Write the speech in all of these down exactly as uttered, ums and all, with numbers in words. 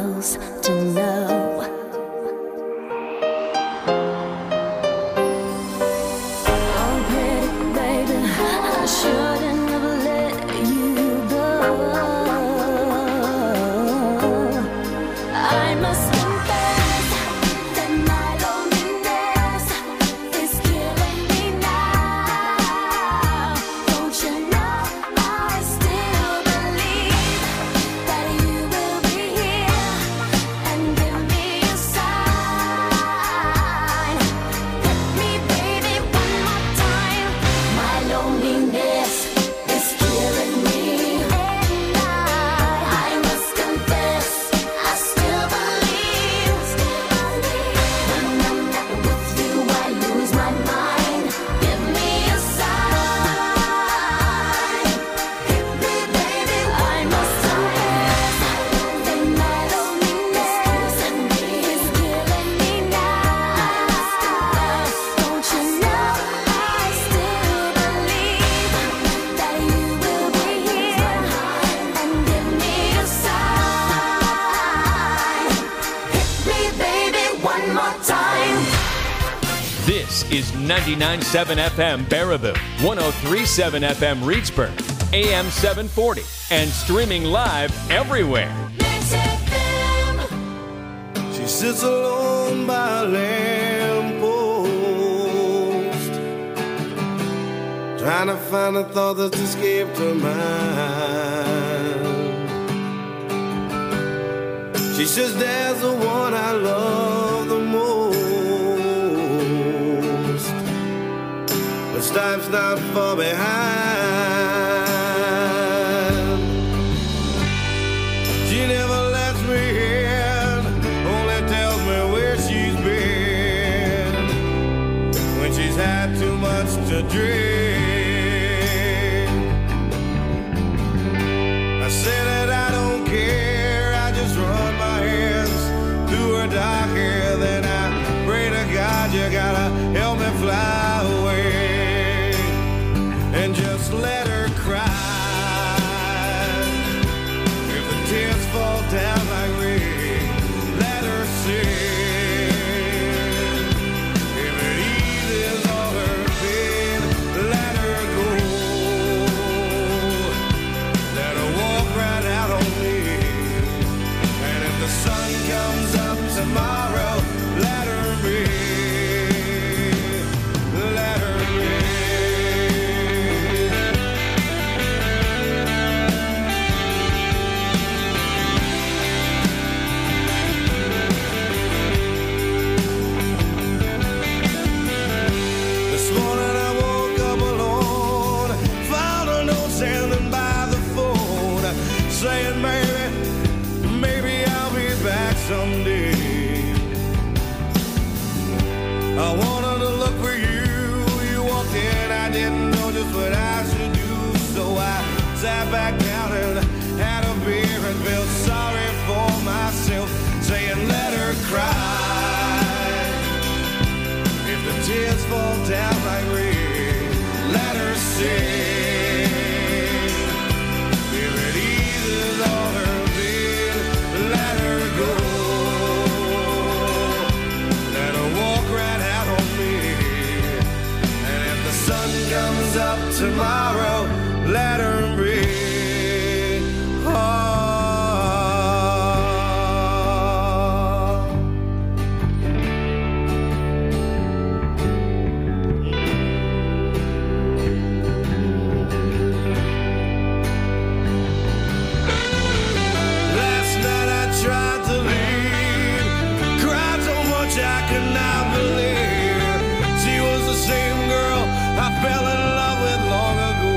supposed to know. Oh, pretty baby, I shouldn't have let you go. I must confess that my loneliness is killing me now. Don't you know I still believe that you will be here and give me a sign. Hit me, baby, one more time. My loneliness is killing me, and I, I must confess, I still believe. When I'm not with you, I lose my mind. Give me a sign. Hit me, baby, I must confess that my loneliness is killing me now. Don't you know I still believe that you will be here and give me a sign. Hit me, baby, one more time. This is ninety-nine point seven F M Baraboo, one oh three point seven F M Reedsburg, A M seven forty, and streaming live everywhere. Mix F M. She sits alone by a lamppost, trying to find a thought that's escaped her mind. She says, "There's the one I love the most, but life's not far behind." She never lets me in, only tells me where she's been when she's had too much to drink. I say that I don't care, I just run my hands through her dark hair. Then I pray to God, you gotta help me fly away and just let her cry. If the tears fall down like rain, let her sing. If it eases all her pain, let her go. Let her walk right out on me. And if the sun comes up tomorrow, let her be. Let her be. This morning I woke up alone, found a note standing by the phone, saying, "Maybe, maybe I'll be back someday." I wanted to look for you. You walked in, I didn't know just what I should do, so I sat back down and had a beer and felt sorry for myself, saying, "Let her cry. If the tears fall down like rain, let her sing. If it eases all her pain, let her go. Let her walk right out on me. And if the sun comes up tomorrow, let her be." Oh. Last night I tried to leave, cried so much I could not believe she was the same girl I fell in love with long ago.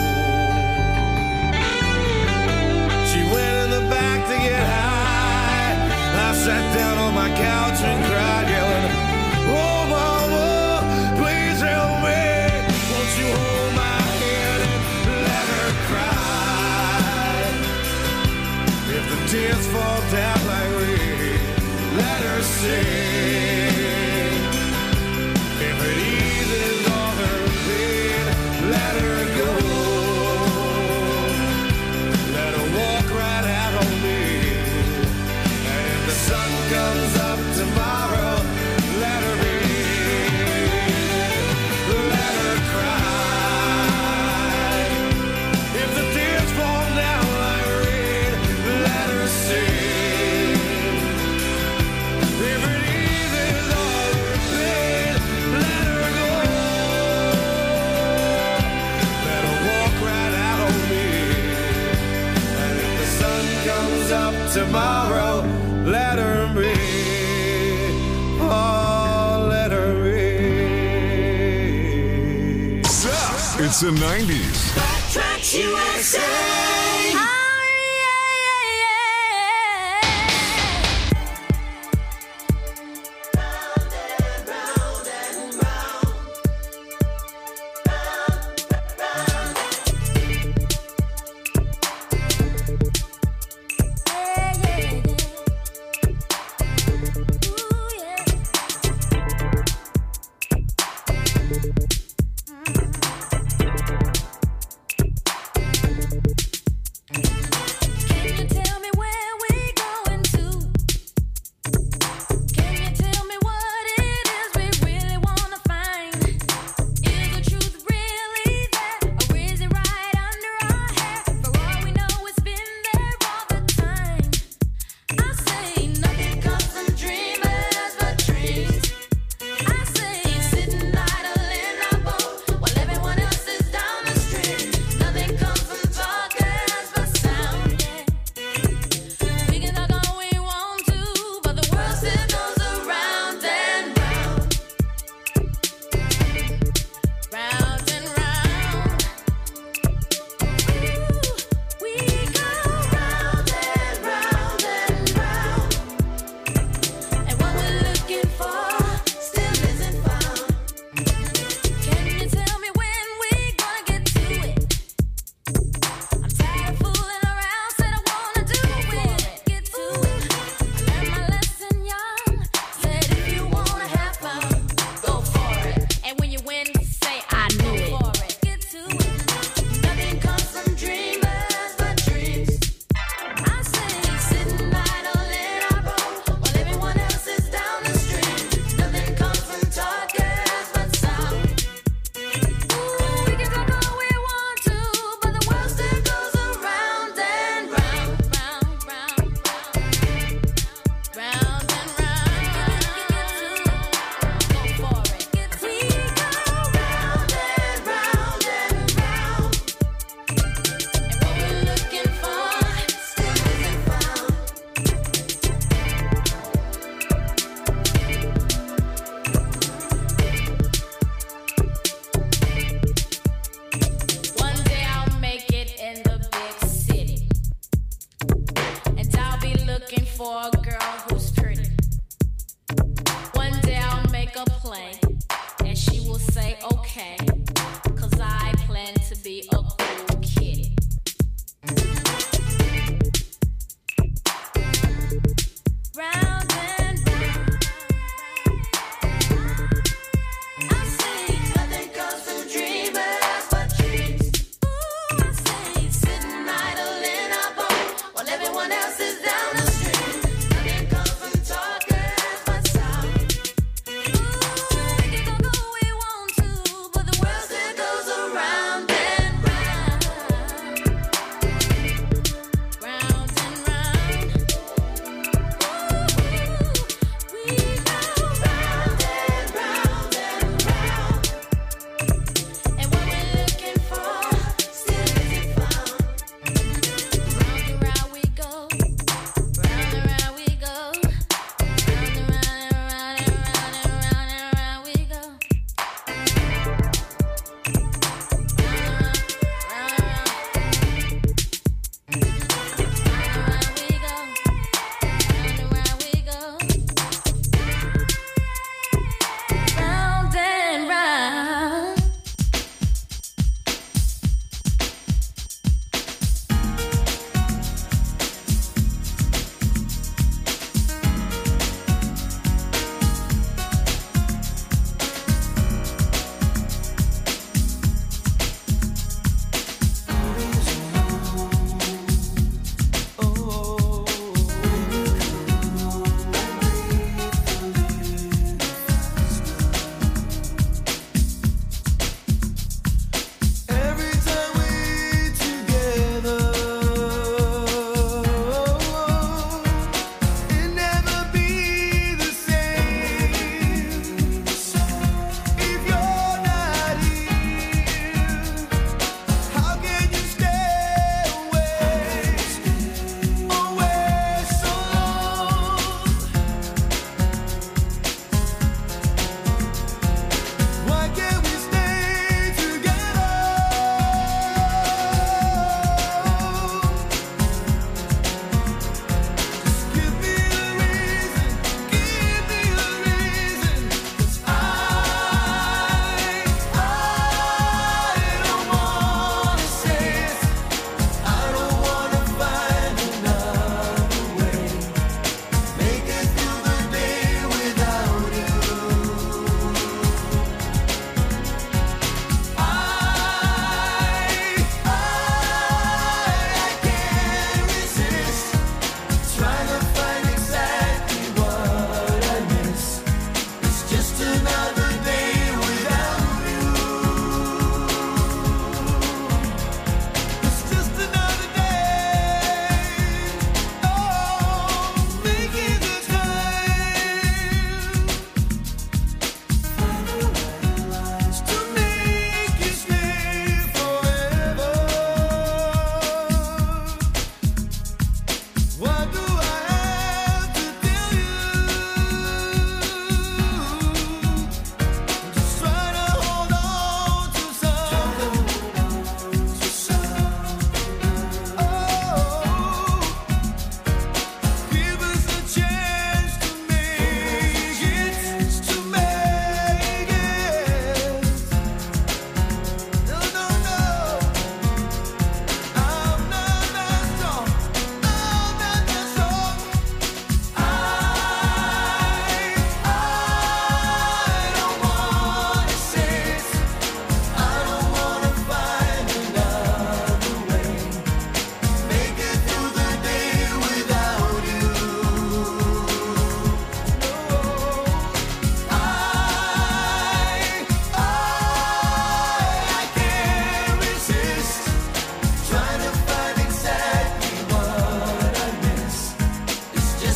She went in the back to get high. I sat down on my couch and cried, yelling, "Oh, mama, please help me. Won't you hold my hand and let her cry? If the tears fall down like rain, let her sing. If it eases all her pain, let her go. Let her walk right out on me. comes up tomorrow, let her be. Let her cry. If the tears fall down like rain, let her sing. If it eases all her pain, let her go. Let her walk right out on me. And if the sun comes up tomorrow, let her be. Oh, let her be. It's the nineties. Tracks U S A.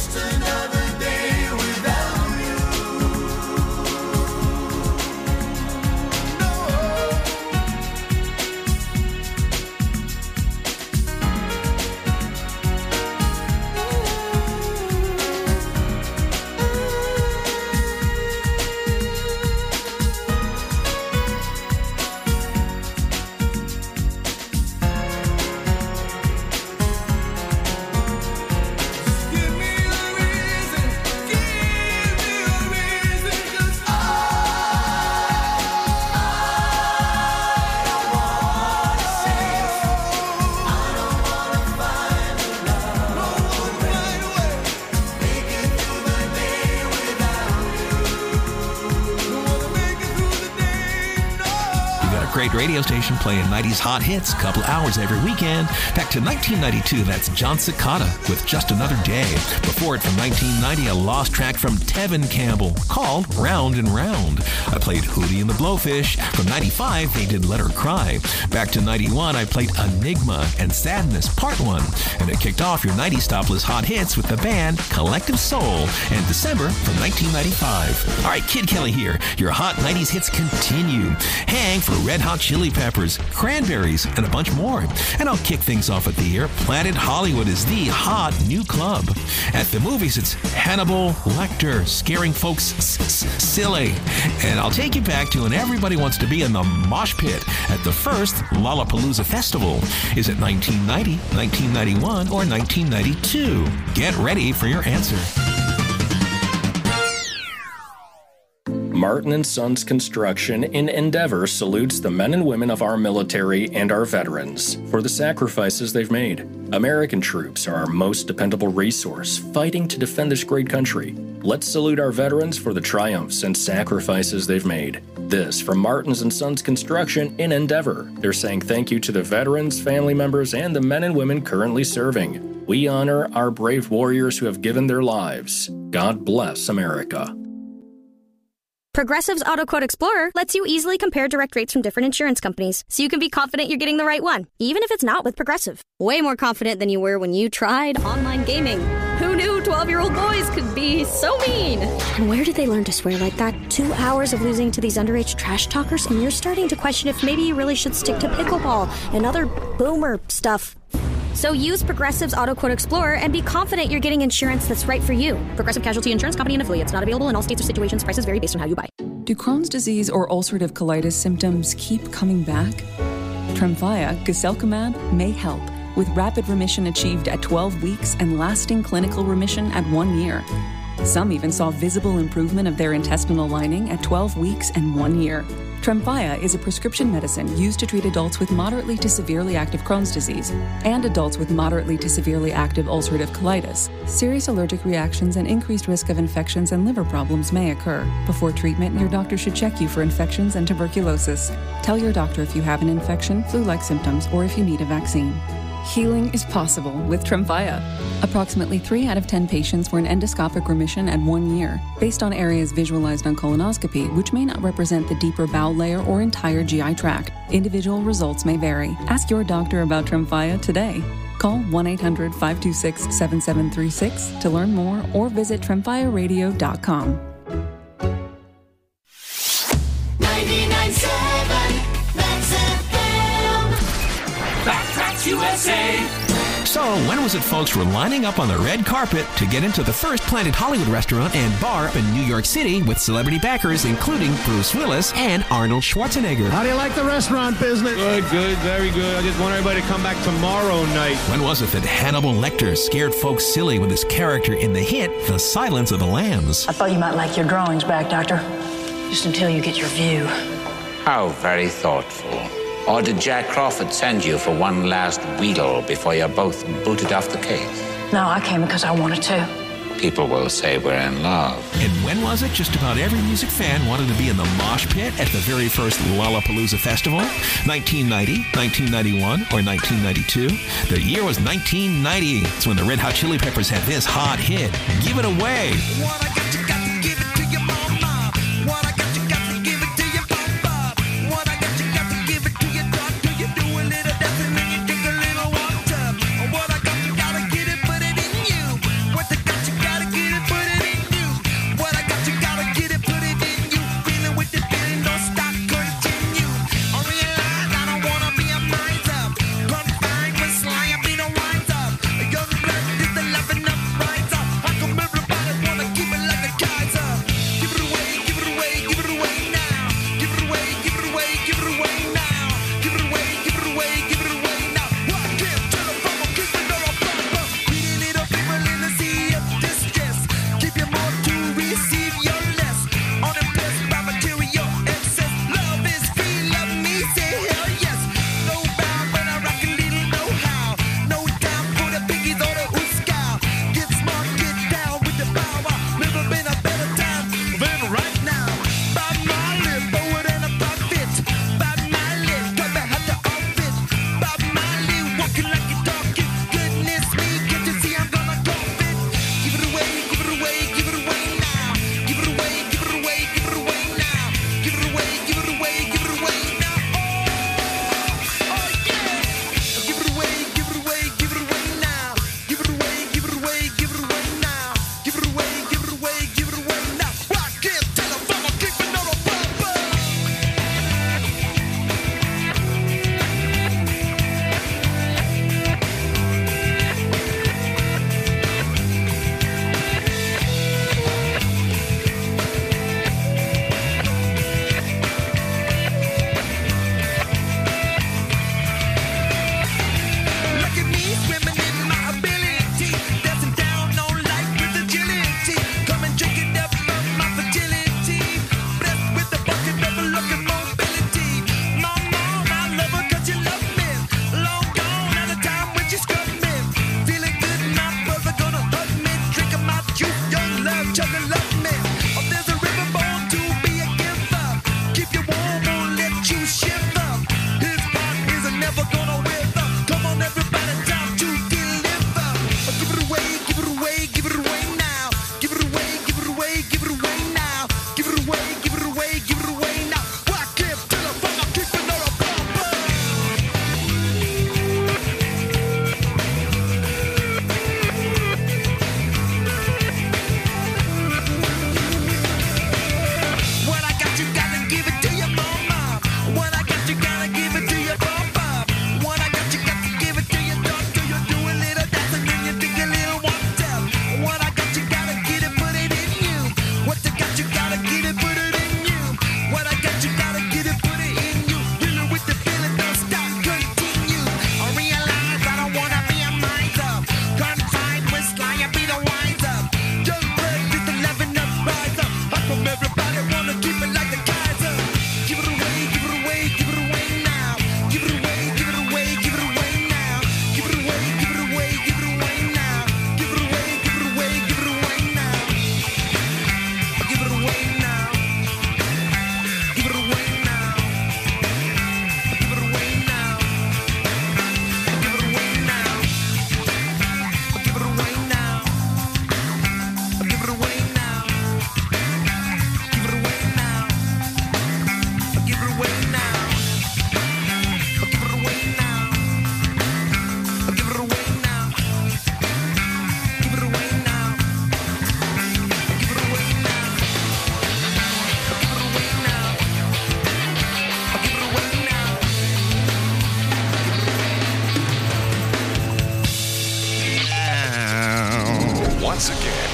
just another day without you. No. Give me a reason, give me a reason, 'cause I, I don't wanna say, I don't wanna find a love, no one right away, make it through the day without you. Don't wanna make it through the day, no. You got a great radio station playing nineties hot hits, couple hours every weekend. Back to nineteen ninety-two, that's John Cicada with Just Another Day. Before it, from nineteen ninety, a lost track from Tevin Campbell called Round and Round. I played Hootie and the Blowfish. From ninety-five, they did Let Her Cry. Back to ninety-one, I played Enigma and Sadness Part one. And it kicked off your nineties stopless hot hits with the band Collective Soul and December from nineteen ninety-five. All right, Kid Kelly here. Your hot nineties hits continue. Hang for Red Hot Chili Peppers, Cranberries, and a bunch more. And I'll kick things off at the year. Planet Hollywood is the hot new club. At the movies, it's Hannibal Lecter, scaring folks s- s- silly. And I'll take you back to when everybody wants to be in the mosh pit at the first Lollapalooza Festival. Is it nineteen ninety, nineteen ninety-one, or nineteen ninety-two? Get ready for your answer. Martin and Sons Construction in Endeavor salutes the men and women of our military and our veterans for the sacrifices they've made. American troops are our most dependable resource, fighting to defend this great country. Let's salute our veterans for the triumphs and sacrifices they've made. This from Martins and Sons Construction in Endeavor. They're saying thank you to the veterans, family members, and the men and women currently serving. We honor our brave warriors who have given their lives. God bless America. Progressive's Auto Quote Explorer lets you easily compare direct rates from different insurance companies, so you can be confident you're getting the right one, even if it's not with Progressive. Way more confident than you were when you tried online gaming. Who knew twelve-year-old boys could be so mean? And where did they learn to swear like that? Two hours of losing to these underage trash talkers, and you're starting to question if maybe you really should stick to pickleball and other boomer stuff. So use Progressive's Auto Quote Explorer and be confident you're getting insurance that's right for you. Progressive Casualty Insurance Company and affiliates. Not available in all states or situations. Prices vary based on how you buy. Do Crohn's disease or ulcerative colitis symptoms keep coming back? Tremfya, guselkumab, may help, with rapid remission achieved at twelve weeks and lasting clinical remission at one year. Some even saw visible improvement of their intestinal lining at twelve weeks and one year. Tremfya is a prescription medicine used to treat adults with moderately to severely active Crohn's disease and adults with moderately to severely active ulcerative colitis. Serious allergic reactions and increased risk of infections and liver problems may occur. Before treatment, your doctor should check you for infections and tuberculosis. Tell your doctor if you have an infection, flu-like symptoms, or if you need a vaccine. Healing is possible with Tremfya. Approximately three out of ten patients were in endoscopic remission at one year, based on areas visualized on colonoscopy, which may not represent the deeper bowel layer or entire G I tract. Individual results may vary. Ask your doctor about Tremfya today. Call one eight hundred, five two six, seven seven three six to learn more or visit tremfya radio dot com. ninety-nine point seven, that's F M. Backtracks U S A. So, when was it folks were lining up on the red carpet to get into the first Planet Hollywood restaurant and bar up in New York City with celebrity backers including Bruce Willis and Arnold Schwarzenegger? How do you like the restaurant business? Good, good, very good. I just want everybody to come back tomorrow night. When was it that Hannibal Lecter scared folks silly with his character in the hit The Silence of the Lambs? I thought you might like your drawings back, Doctor. Just until you get your view. How very thoughtful. Or did Jack Crawford send you for one last wheedle before you're both booted off the case? No, I came because I wanted to. People will say we're in love. And when was it just about every music fan wanted to be in the mosh pit at the very first Lollapalooza Festival? nineteen ninety, nineteen ninety-one, or nineteen ninety-two? The year was nineteen ninety. It's when the Red Hot Chili Peppers had this hot hit, Give It Away. What I got, you gotta get it, put it in you. What I got, you gotta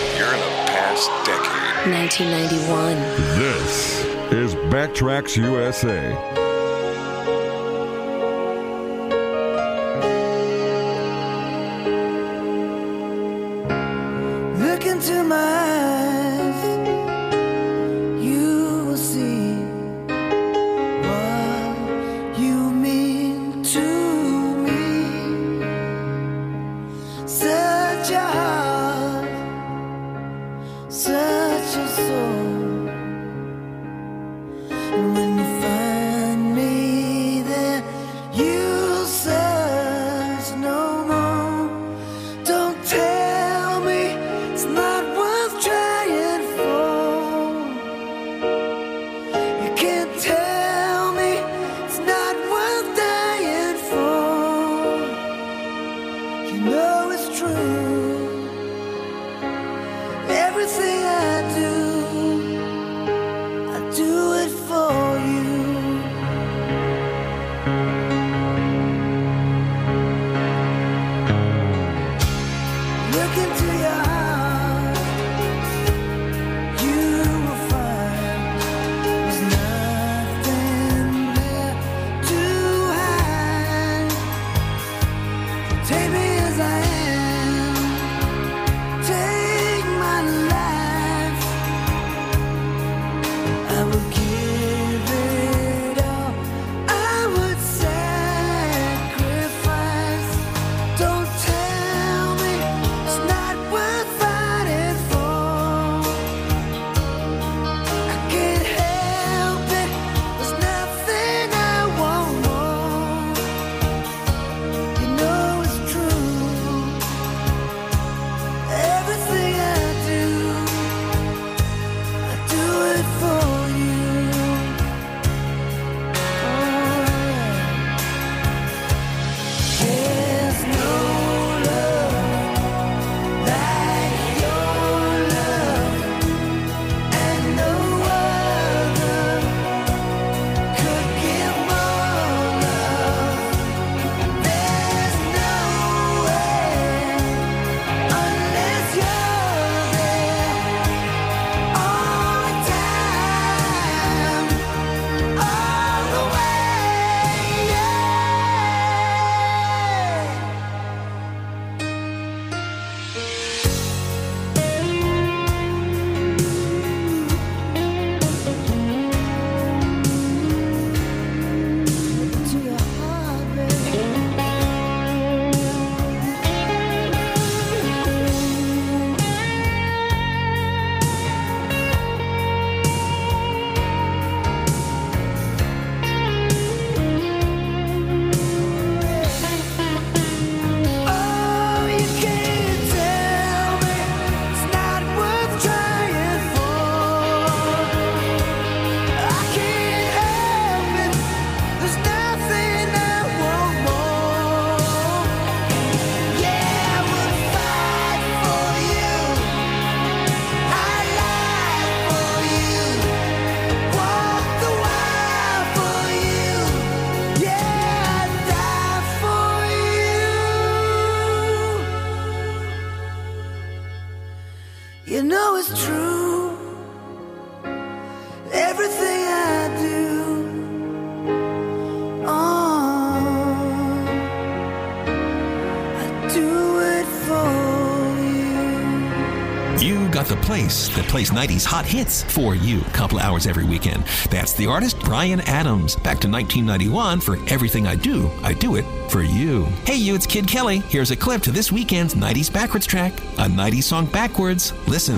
You're in a past decade. nineteen ninety-one. This is Backtracks U S A. Look into my eyes, you will see what you mean to me. Such a heart, such a soul. And when you find me there, you'll search no more. Don't tell me it's not worth trying for. You can't tell me it's not worth dying for. You know it's true. Everything I do, I do it for you. Look into your heart, you will find there's nothing there to hide. Take me as I am, take my life. I will give it all, I would sacrifice. Don't tell me it's not worth fighting for. I can't help it, there's nothing I won't want. You know it's true. Everything I do, I do it for you. There's no love like your love, and no other could give more love. There's no way unless you're there all the time, all the way. Yeah. To your heart, baby. Oh, you can't tell me it's not worth trying for. I can't help it, there's nothing I want more. Yeah, I would fight for you, I lie for you, walk the while for you. Yeah, I'd die for you. You know it's true. Everything I do, oh, I do it for you. You got the place that plays nineties hot hits for you a couple hours every weekend. That's the artist Bryan Adams. Back to nineteen ninety-one for Everything I Do, I Do It for You. Hey you, it's Kid Kelly. Here's a clip to this weekend's nineties backwards track. A nineties song backwards. Listen.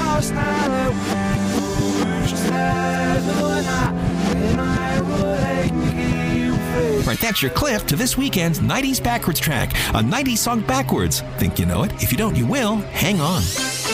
Right, that's your clip to this weekend's nineties backwards track. A nineties song backwards. Think you know it? If you don't, you will. Hang on.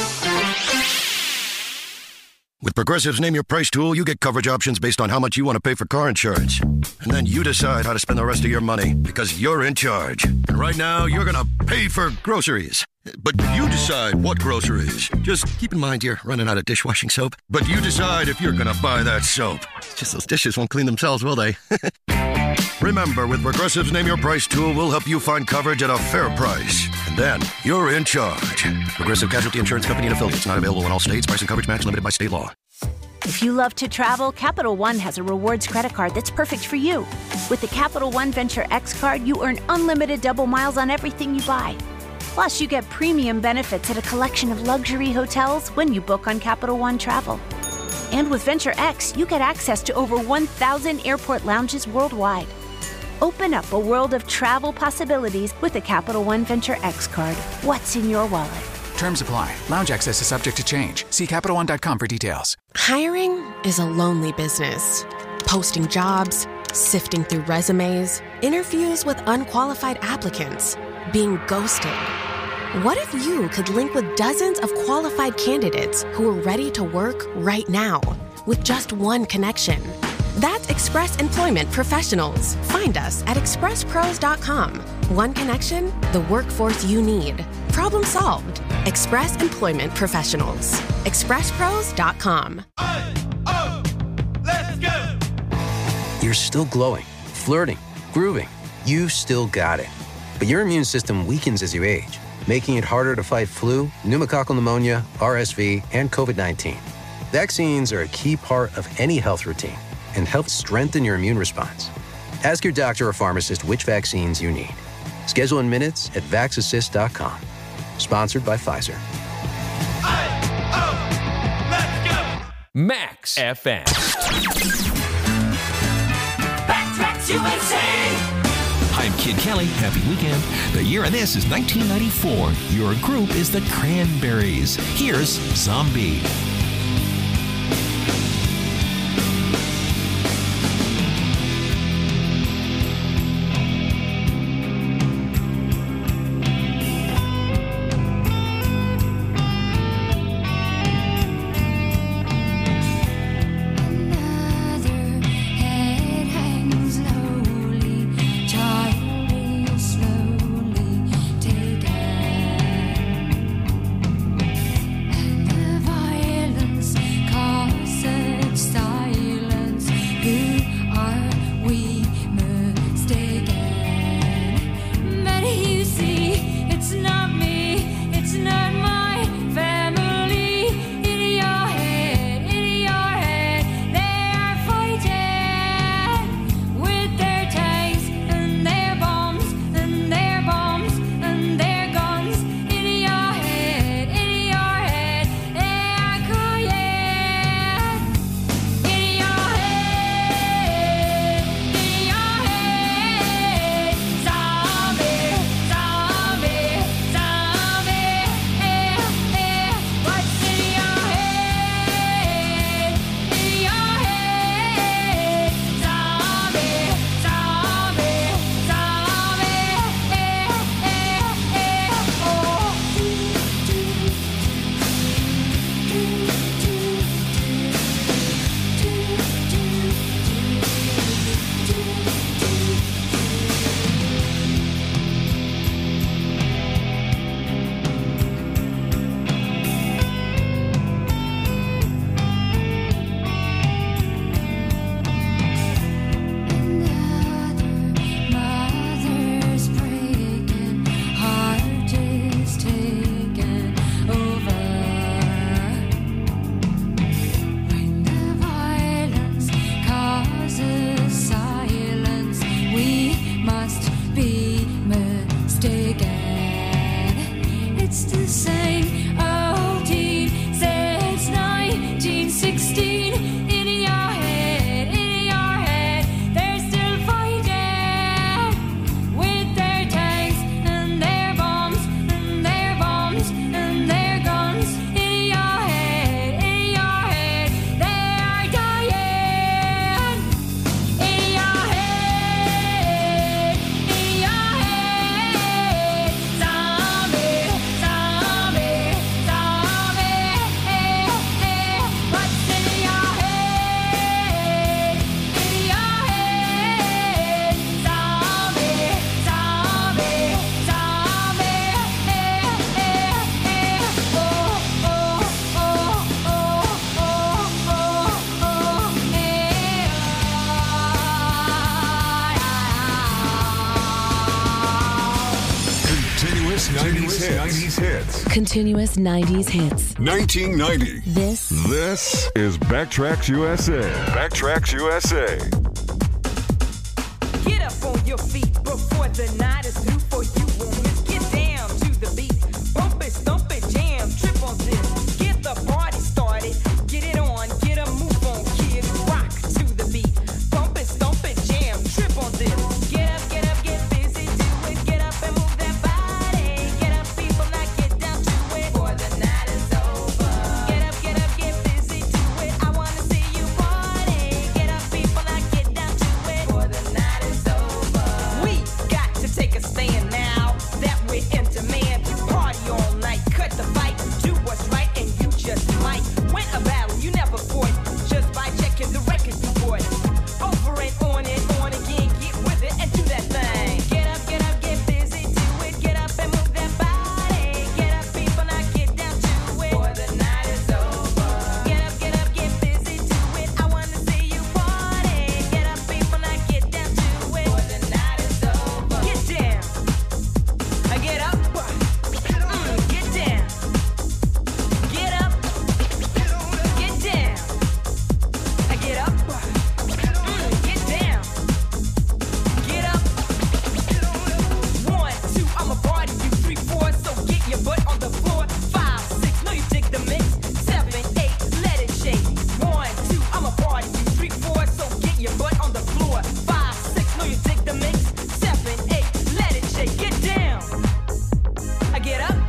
With Progressive's Name Your Price tool, you get coverage options based on how much you want to pay for car insurance. And then you decide how to spend the rest of your money, because you're in charge. And right now, you're going to pay for groceries. But you decide what groceries. Just keep in mind you're running out of dishwashing soap. But you decide if you're going to buy that soap. It's just those dishes won't clean themselves, will they? Remember, with Progressive's Name Your Price tool, we'll help you find coverage at a fair price. And then you're in charge. Progressive Casualty Insurance Company and affiliates. Not available in all states. Price and coverage match limited by state law. If you love to travel, Capital One has a rewards credit card that's perfect for you. With the Capital One Venture X card, you earn unlimited double miles on everything you buy. Plus, you get premium benefits at a collection of luxury hotels when you book on Capital One Travel. And with Venture X, you get access to over one thousand airport lounges worldwide. Open up a world of travel possibilities with the Capital One Venture X card. What's in your wallet? Terms apply. Lounge access is subject to change. See Capital One dot com for details. Hiring is a lonely business. Posting jobs, sifting through resumes, interviews with unqualified applicants, being ghosted. What if you could link with dozens of qualified candidates who are ready to work right now with just one connection? That's Express Employment Professionals. Find us at express pros dot com. One connection, the workforce you need. Problem solved. Express Employment Professionals. express pros dot com. Oh, oh, let's go! You're still glowing, flirting, grooving. You've still got it. But your immune system weakens as you age, making it harder to fight flu, pneumococcal pneumonia, R S V, and COVID nineteen. Vaccines are a key part of any health routine and help strengthen your immune response. Ask your doctor or pharmacist which vaccines you need. Schedule in minutes at vax assist dot com. Sponsored by Pfizer. Max F M. Backtracks U S A. I'm Kid Kelly. Happy weekend. The year of this is nineteen ninety-four. Your group is the Cranberries. Here's Zombie. Slowly taken, and the violin nineties hits. Continuous nineties hits. nineteen ninety. This. This is Backtracks U S A. Backtracks U S A. Get up on your feet before the night is through for you. Won't miss. Get down to the beat. Bump it, stomp it, jam, trip on this. Get the party started. Get it on, get a move on, kid. Rock to the beat. Bump it, stomp it, jam, trip on this. Get up, get up, get busy, do it. Get up and move that body. Get up, people, now get down to it. Before the night is over. Get up, get up, get busy, do it. I wanna see you party. Get up, people, now get down to it. Before the night is over. We got to take a stand now that we're in demand. Party all night, cut the fight, do what's right, and you just might win a battle you never fought just by checking the record you bought. Over and on and on again, get with it and do that thing. Get up, get up, get busy, do it. Get up and move that body. Get up, people, now get down to it. Before the night is over. Get up, get up, get busy, do it. I wanna see you party. Get up, people, now get down to it. Before the night is over. Get down. I get up. Mm, get down. Get up. Get down. I get up. Mm, get down. Get up. One, two, I'm a party. You three, four, so get your butt on the floor. Five, six, no, you dig the mix. Seven, eight, let it shake. One, two, I'm a party. You three, four, so get your butt on the floor. Five, six, no, you dig the mix. Seven, eight, let it shake. Get down. I get up.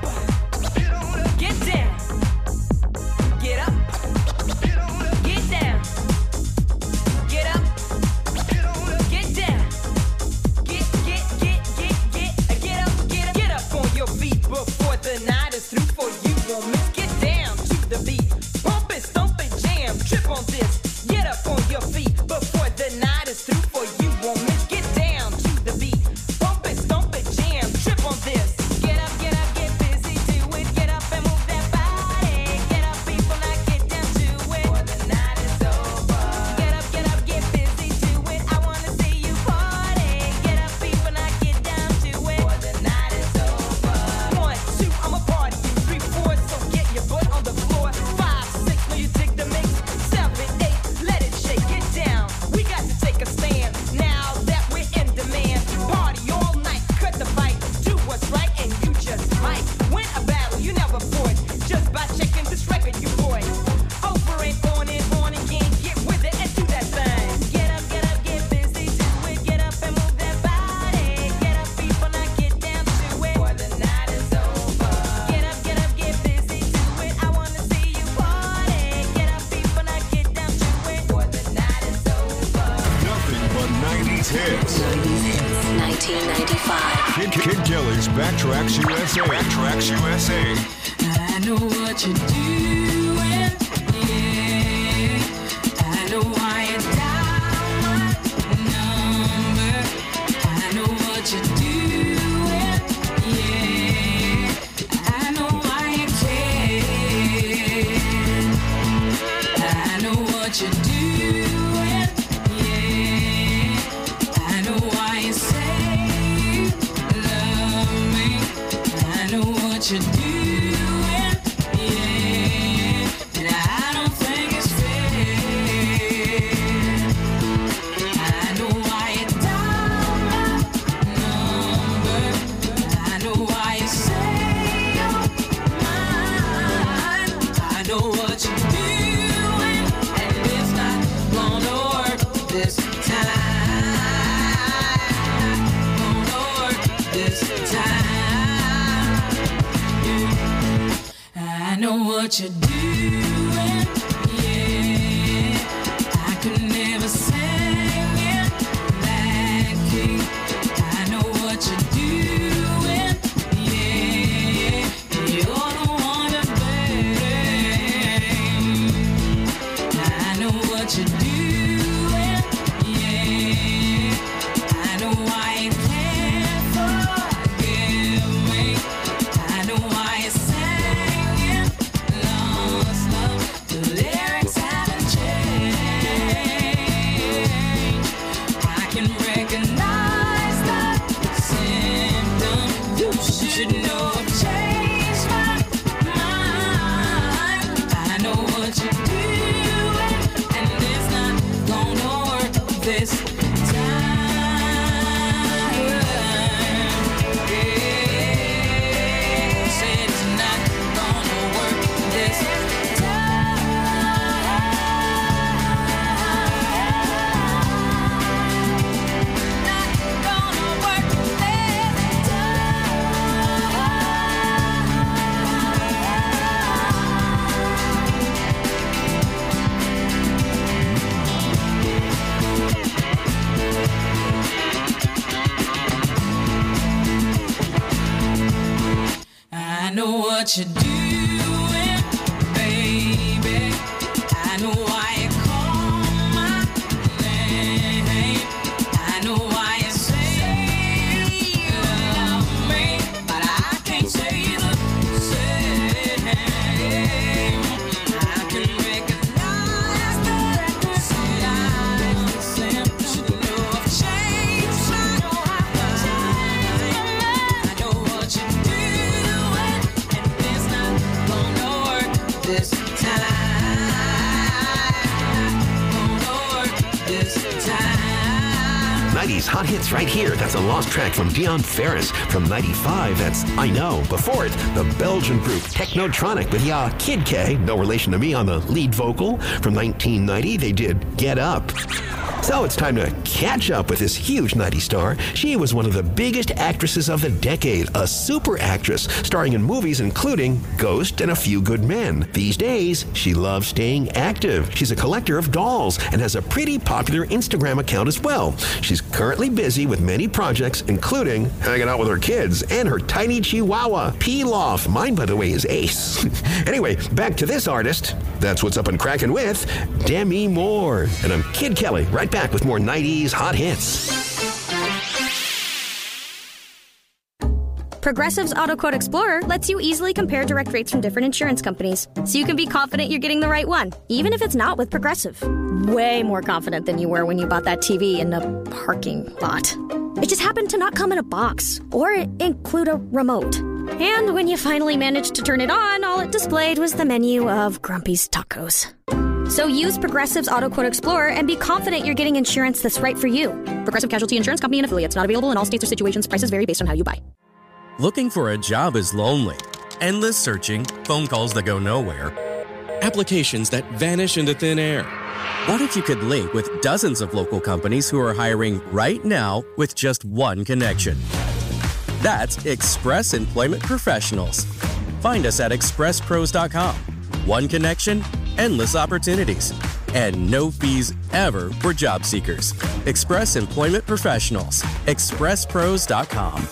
Get down. Get up. Get down. Get up. Get down. Get, get, get, get, get, get up, get up, get up on your feet before the night is through for you. Won't miss. Get down to the beat. Bump it, stomp it, jam, trip on this. Get up on your feet before the night is through for you. Won't miss. Get down to the beat. Bump it, stomp it, jam, trip on this. Get up, get up, get busy, do it. Get up and move that body. Get up, people, now get down to it. Before the night is over. Get up, get up, get busy, do it. I wanna see you party. Get up, people, now get down to it. Before the night is over. One, two, I'm a party. You three, four, so get your butt on the floor. Five, six, no, you dig the mix. Seven, eight, let it shake. Get down. We got to take a stand now that we're in demand. Party all night, cut the fight, do what's right, and you just might win a battle you never fought just by checking this record you bought. Over and on and on again, get with it and do that thing. Get up, get up, get busy, do it. Get up and move that body. Get up, people, now get down to it. Before the night is over. Get up, get up, get busy, do it. I wanna see you party. Get up, people, now get down to it. Before the night is over. Nothing but nineties hits. nineteen ninety-five. Kid, Kid Kelly's Backtracks U S A. Backtracks U S A. I know what you're doing, yeah. I know why you dial my number. I know what you're doing, yeah. I know why you care. I know what you're doing, yeah. I know why you say you love me. I know what you're doing. What you're doing, yeah. I could never sing it that key. I know what you're doing, yeah. You're the one to blame. I know what you're doing, yeah. I know why you can't forgive me. I know why you're saying lost love. nineties hot hits right here. That's a lost track from Dion Ferris. From ninety-five, that's I Know. Before it, the Belgian group Technotronic with Ya Kid K, no relation to me, on the lead vocal. From nineteen ninety, they did Get Up. So it's time to catch up with this huge nineties star. She was one of the biggest actresses of the decade, a super actress, starring in movies including Ghost and A Few Good Men. These days, she loves staying active. She's a collector of dolls and has a pretty popular Instagram account as well. She's currently busy with many projects, including hanging out with her kids and her tiny chihuahua, Pilaf. Mine, by the way, is Ace. Anyway, back to this artist. That's what's up and cracking with Demi Moore. And I'm Kid Kelly, right back with more nineties hot hits. Progressive's AutoQuote Explorer lets you easily compare direct rates from different insurance companies, so you can be confident you're getting the right one, even if it's not with Progressive. Way more confident than you were when you bought that T V in a parking lot. It just happened to not come in a box or include a remote. And when you finally managed to turn it on, all it displayed was the menu of Grumpy's Tacos. So use Progressive's AutoQuote Explorer and be confident you're getting insurance that's right for you. Progressive Casualty Insurance Company and Affiliates. Not available in all states or situations. Prices vary based on how you buy. Looking for a job is lonely. Endless searching, phone calls that go nowhere, applications that vanish into thin air. What if you could link with dozens of local companies who are hiring right now with just one connection? That's Express Employment Professionals. Find us at express pros dot com. One connection, endless opportunities, and no fees ever for job seekers. Express Employment Professionals. express pros dot com.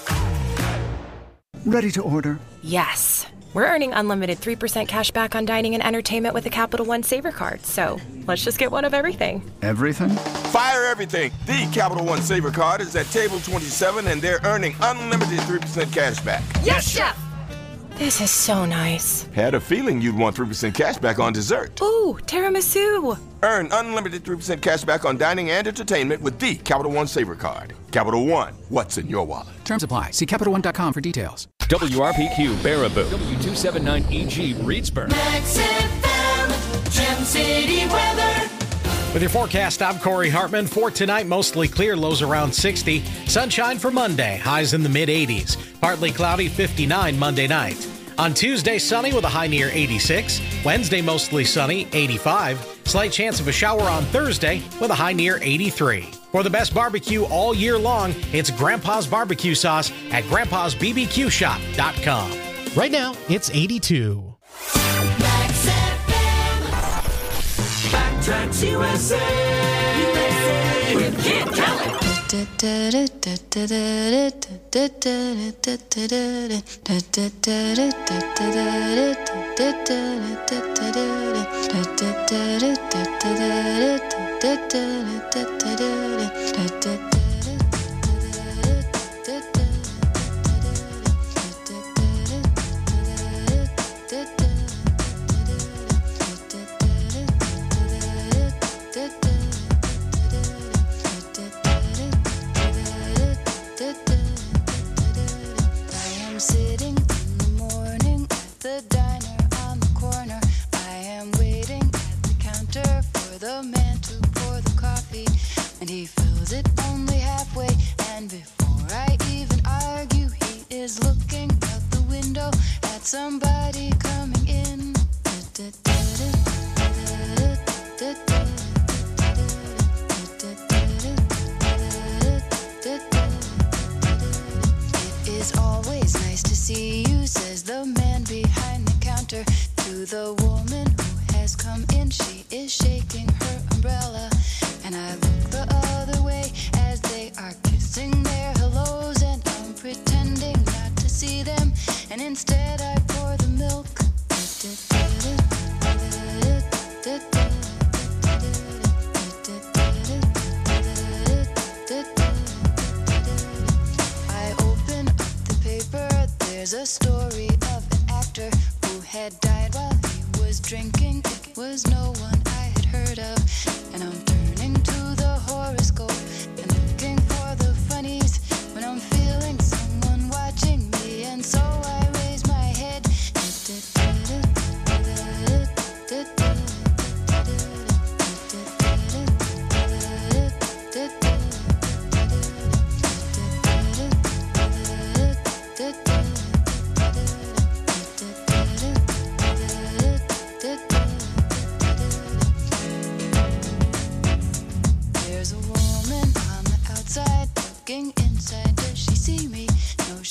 Ready to order? Yes. We're earning unlimited three percent cash back on dining and entertainment with the Capital One Saver Card, so let's just get one of everything. Everything? Fire everything! The Capital One Saver Card is at table twenty-seven, and they're earning unlimited three percent cash back. Yes, Chef! This is so nice. Had a feeling you'd want three percent cash back on dessert. Ooh, tiramisu! Earn unlimited three percent cash back on dining and entertainment with the Capital One Saver Card. Capital One, what's in your wallet? Terms apply. See Capital One dot com for details. W R P Q Baraboo, W two seventy-nine E G Reedsburg. Max F M, Gem City weather. With your forecast, I'm Corey Hartman. For tonight, mostly clear, lows around sixty. Sunshine for Monday, highs in the mid eighties. Partly cloudy, fifty-nine Monday night. On Tuesday, sunny with a high near eighty-six. Wednesday, mostly sunny, eighty-five. Slight chance of a shower on Thursday with a high near eighty-three. For the best barbecue all year long, it's Grandpa's Barbecue Sauce at grandpas b b q shop dot com. Right now, it's eighty-two. Max F M. Backtracks U S A. With Kid Kelly. Sitting in the morning at the diner on the corner. I am waiting at the counter for the man to pour the coffee, and he fills it only halfway. And before I even argue, he is looking out the window at somebody coming in. It is always nice to see you, says the man behind the counter to the woman who has come in. She is shaking her umbrella, and I look the other way as they are kissing their hellos, and I'm pretending not to see them, and instead I pour the milk. I open up the paper, there's a story of an actor who had died while he was drinking. It was no one I had heard of, and I'm turning to the horoscope and looking for the funnies when I'm feeling someone watching me, and so I raise my head.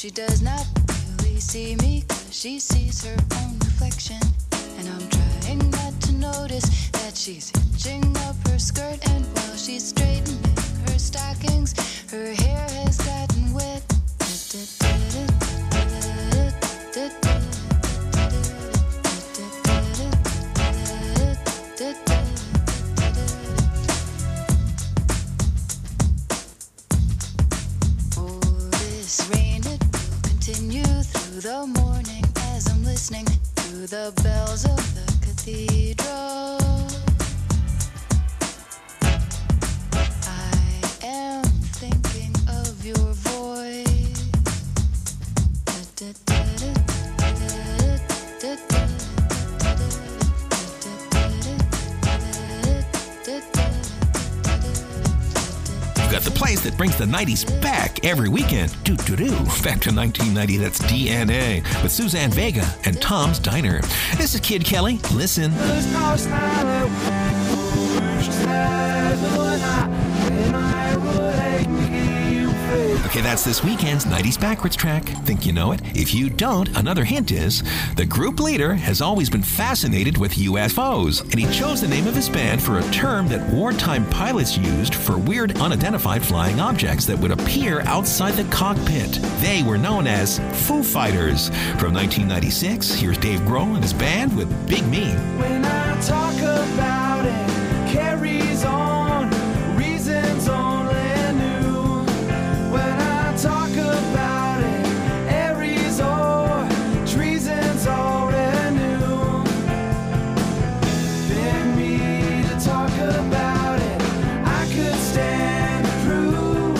she does not really see me, 'cause she sees her own reflection. And I'm trying not to notice that she's hitching up her skirt, and while she's straightening her stockings, her hair has gotten wet. Oh, this rain, it will continue through the morning as I'm listening to the bells of the cathedral. I am thinking of your voice. You've got the place that brings the nineties back every weekend. Doo-doo-doo. Back to nineteen ninety, that's D N A with Suzanne Vega and Tom's Diner. This is Kid Kelly. Listen. Okay, that's this weekend's nineties backwards track. Think you know it? If you don't, another hint is the group leader has always been fascinated with U F Os, and he chose the name of his band for a term that wartime pilots used for weird unidentified flying objects that would appear outside the cockpit. They were known as Foo Fighters. From nineteen ninety-six, here's Dave Grohl and his band with Big Me. When I talk about it, carries on, reasons only new. When I talk about it, Aries or treason's already new. Beg me to talk about it, I could stand to prove.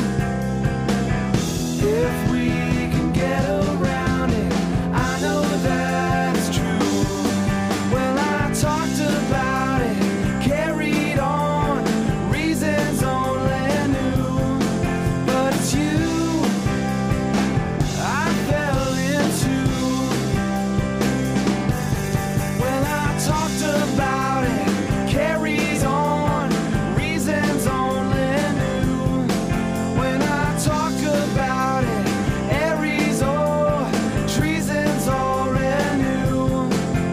If we can get around it, I know that it's true. Well, I talked about it, carried on, reasons only new. But it's you I fell into. Well, I talked about it, carries on, reasons only new. When I talk about it, Aries or treason's already new.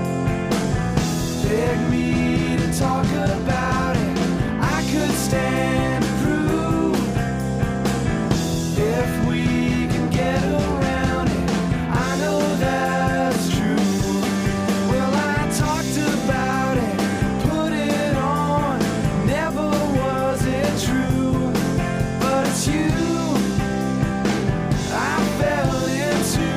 Beg me to talk about it, I could stand to prove. If we can get around it, I know that's true. Well, I talked about it, put it on, never was it true. But it's you I fell into.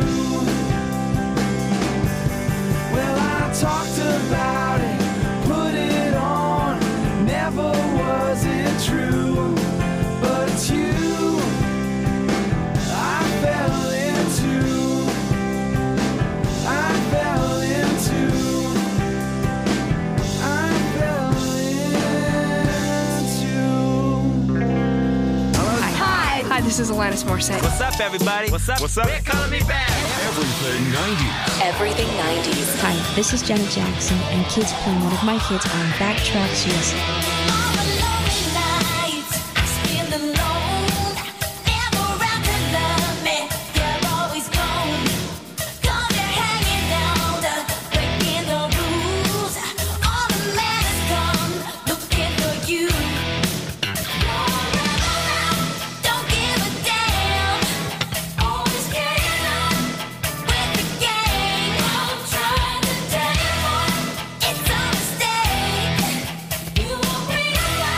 Well, I talked about it, put it on, never was it true. But it's you I fell into. I fell into. I fell into. Hi. Hi, this is Alanis Morissette. What's up, everybody? What's up? What's up? They're calling me back. Everything nineties. Everything nineties. Hi, this is Janet Jackson, and kids playing one of my hits on Backtracks U S A. It's a mistake. You won't realize.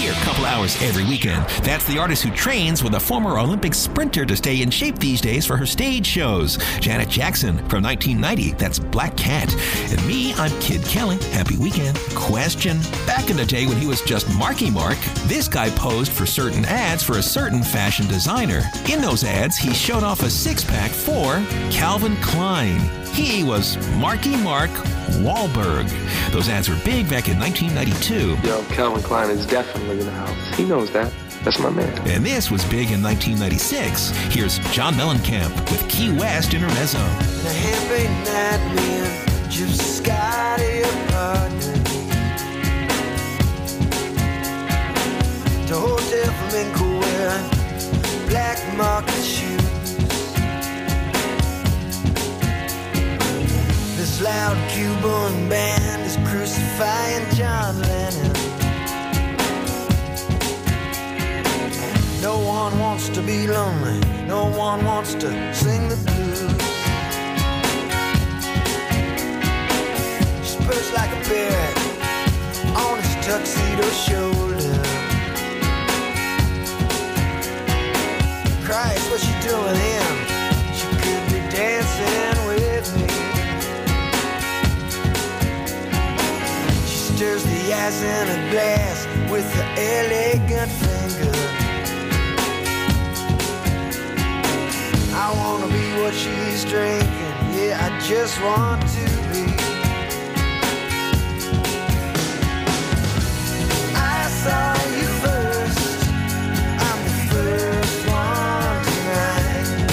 here a couple hours every weekend. That's the artist who trains with a former Olympic sprinter to stay in shape these days for her stage shows. Janet Jackson from nineteen ninety, that's Black Cat. And me, I'm Kid Kelly. Happy weekend. Question: back in the day when he was just Marky Mark, this guy posed for certain ads for a certain fashion designer. In those ads, he showed off a six-pack for Calvin Klein. He was Marky Mark Wahlberg. Those ads were big back in nineteen ninety-two. Yo, Calvin Klein is definitely in the house. He knows that. That's my man. And this was big in nineteen ninety-six. Here's John Mellencamp with Key West Intermezzo. The handmaiden at me and Gypsy Scotty apartment. The hotel flamenco wearing black market shoes. This loud Cuban band is crucifying John Lennon. No one wants to be lonely. No one wants to sing the blues. She perched like a parrot on his tuxedo shoulder. Christ, what's she doing him? She could be dancing with me. She stirs the ice in a glass with her elegant finger. I wanna be what she's drinking. Yeah, I just want to be. I saw you first. I'm the first one tonight.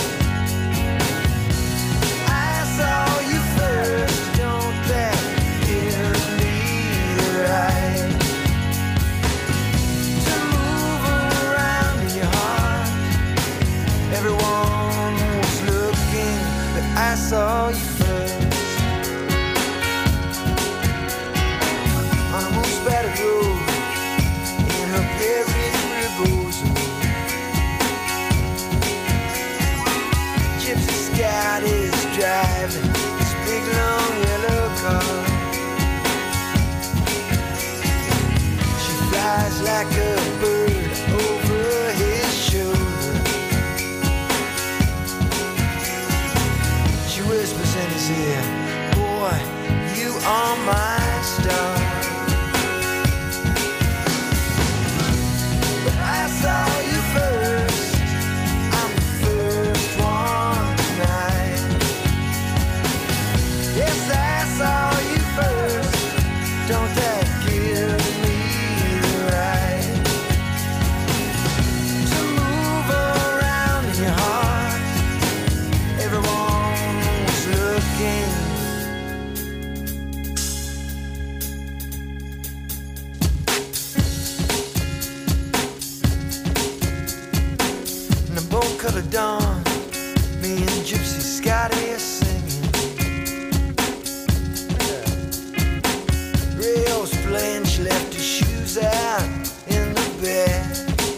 I saw you first. Don't that give me the right to move around in your heart? Everyone I saw you first on a moon-spattered road in her Paris rebozo. Gypsy Scott is driving this big long yellow car. She flies like a bird over his shoulder. Whispers in his ear, boy, you are my star. But I saw you first. I'm the first one tonight. Yes, I saw you first. Don't that give me the right to move around in your heart? Everyone looking. In the bone colored dawn, me and Gypsy Scotty are singing. Rio's playing, she left her shoes out in the bed.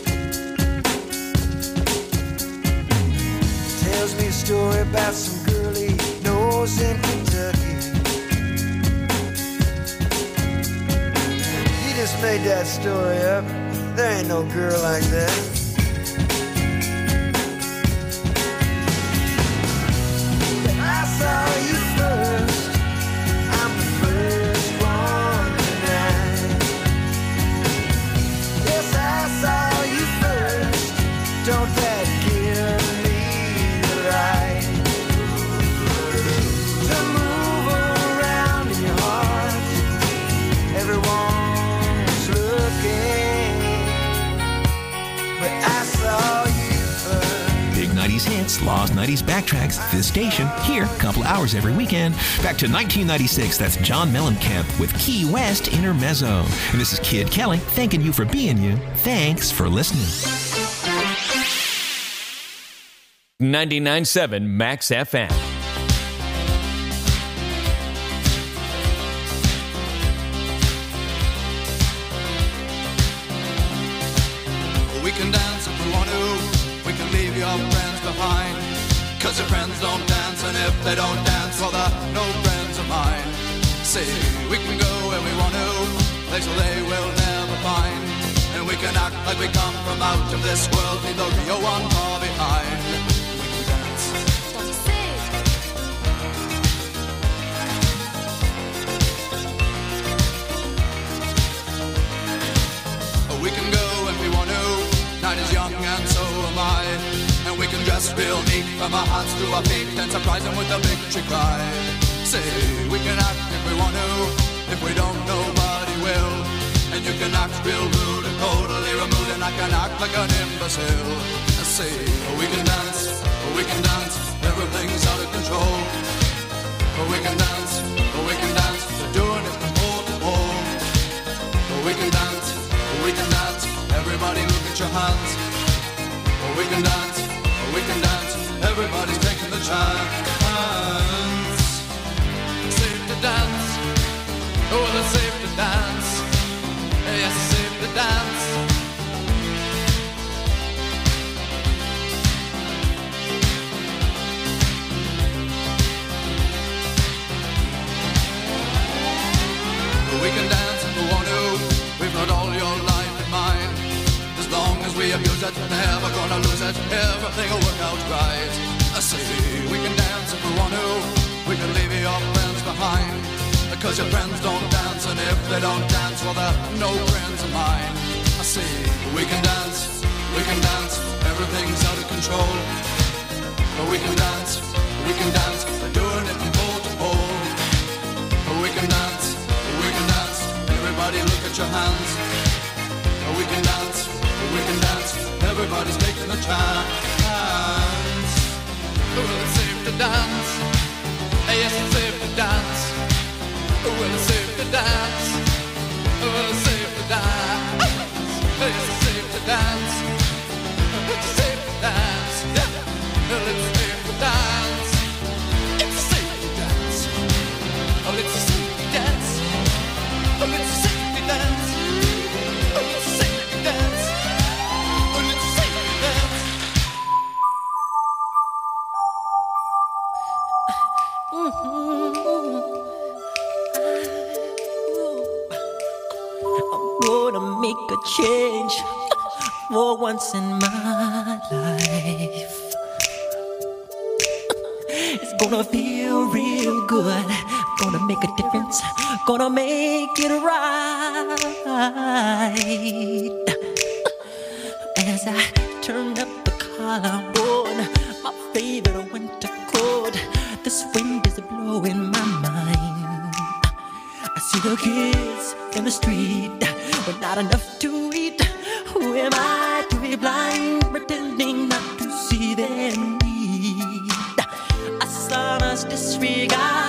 Tells me a story about some girl he knows in Kentucky. He just made that story up. There ain't no girl like that. I saw you first. I'm the first one tonight. Yes, I saw you first. Don't that give me the right to move around in your heart? Everyone's looking, but I saw you first. Big nineties hits, lost nineties backtracks. This station, here, a couple hours every weekend. Back to nineteen ninety-six, that's John Mellencamp with Key West Intermezzo. And this is Kid Kelly, thanking you for being you. Thanks for listening. ninety-nine point seven Max F M. We can dance if we want to. We can leave your friends behind. Cause your friends don't dance, and if they don't dance, well, they're no friends of mine. See, we can go where we want to, places they will never find. And we can can act like we come from out of this world, leave the real one far behind. We can dance. We can go if we want to. Night is young and so am I. And we can dress real neat from our hearts to our feet and surprise them with a victory cry. Say, we can act if we want to. If we don't, nobody will. And you can act real rude and totally removed, and I can act like an imbecile. I say, we can dance, we can dance, everything's out of control. We can dance, we can dance, they're doing it from pole to pole. We can dance, we can dance, everybody look at your hands. We can dance, we can dance, everybody's taking the chance. Safe to dance, oh, it's safe to dance. Yes, it's safe to dance. We can dance if we want to. We've got all your life in mind. As long as we abuse it, never gonna lose it. Everything will work out right. I say we can dance if we want to. We can leave your friends behind. Because your friends don't dance, and if they don't dance, well, they're no friends of mine. I say, we can dance, we can dance, everything's out of control. But we can dance, we can dance, they're doing it from pole to pole. But we can dance, we can dance, everybody look at your hands. But we can dance, we can dance, everybody's taking a chance. Well, it's safe to dance, yes, it's safe to dance. Well, it's safe to dance. Well, it's safe to dance. It's safe to dance. It's safe to dance. Well, it's safe to dance. It's safe to dance. Oh, it's safe to dance. Oh, it's safe to dance. Oh, it's safe to dance. Oh, it's safe to dance. Mm-hmm. Gonna make a change for once in my life. It's gonna feel real good. Gonna make a difference. Gonna make it right. As I turn up the collarbone, my favorite winter coat, this wind is blowing my mind. I see the kids in the street with not enough to eat. Who am I to be blind, pretending not to see their need? A son us disregard.